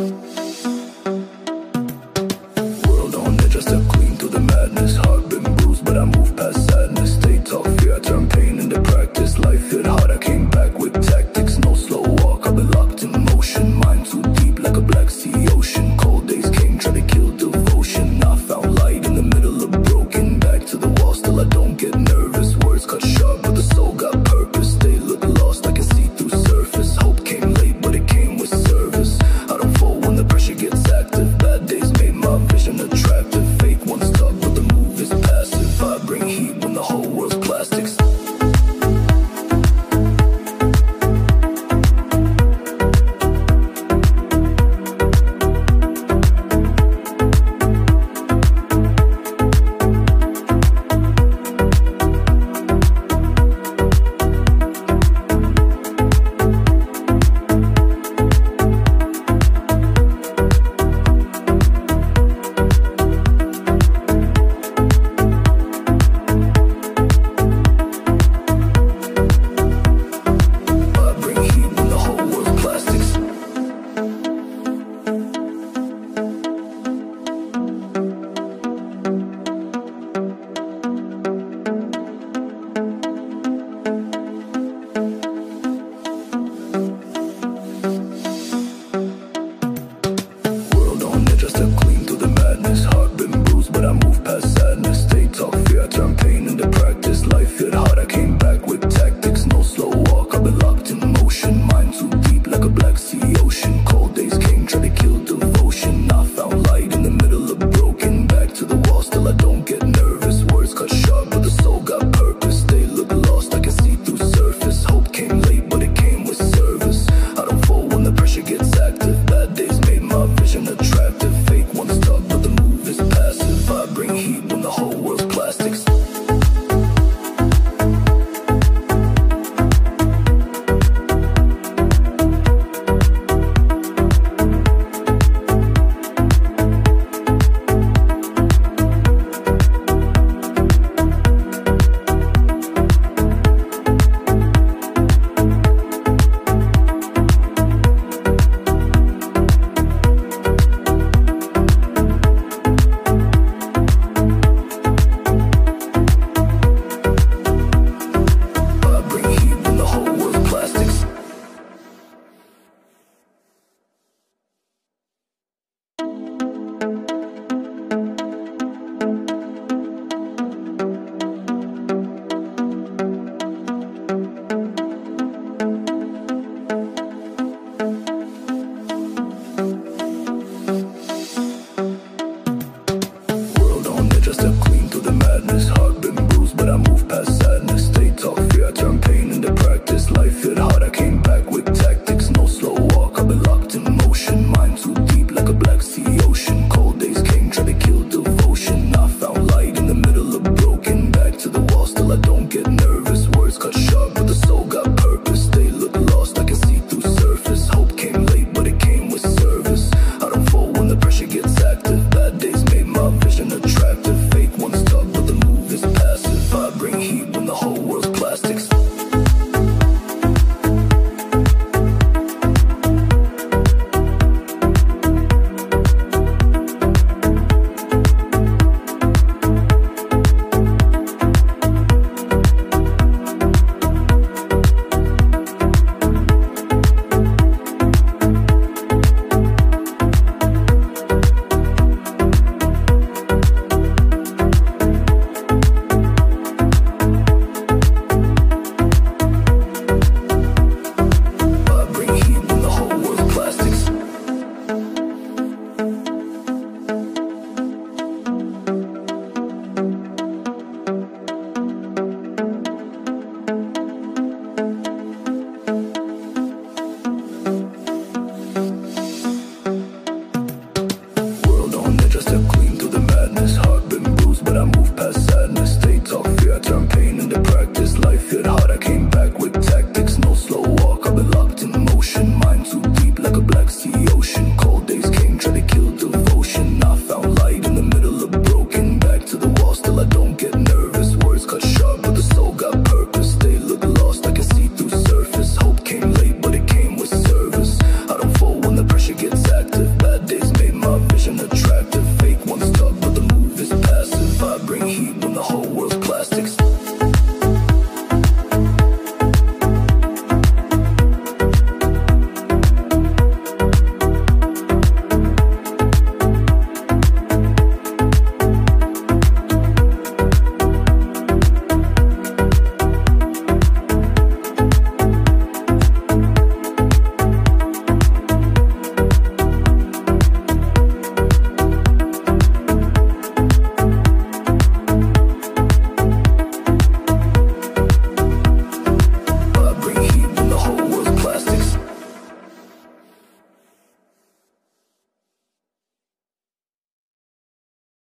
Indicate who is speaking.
Speaker 1: World on edge, I step clean through the madness. Heart been bruised, but I move past sadness. Stay tough, yeah, I turn pain into practice. Life hit hard, I came back with tactics. No slow walk, I've been locked in motion. Mind too deep like a Black Sea ocean. Cold days came, try to kill devotion. I found light in the middle of broken. Back to the wall, still I don't get nervous. Words cut sharp, but the soul got purpose. They look lost, I can see through surface. Hope came late, but it came with service. I don't fold when the pressure gets active. Bad days made my vision attractive. Fake ones talk, but the move is passive. I bring heat when the whole world's plastics.